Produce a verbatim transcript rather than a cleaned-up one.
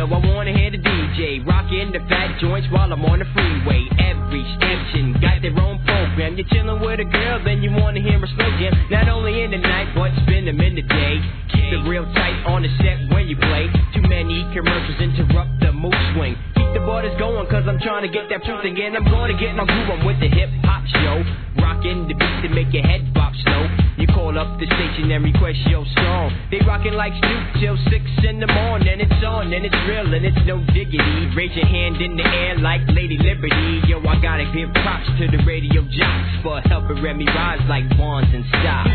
yo, I wanna hear the D J rockin' the fat joints while I'm on the freeway. Every station got their own program. You're chillin' with a girl, then you wanna hear a slow jam. Not only in the night, but spend them in the day. Keep it real tight on the set when you play. Too many commercials interrupt the mood swing. Keep the borders going, cause I'm trying to get that truth again. I'm gonna get my groove on with the hip hop show. Rockin' the beat to make your head bop slow. You call up the station and request your song. They rockin' like Snoop till six in the morning. It's on and it's real and it's no diggity. Raise your hand in the air like Lady Liberty. Yo, I gotta give props to the radio jocks for helping Remy rise like Bonds and Stop.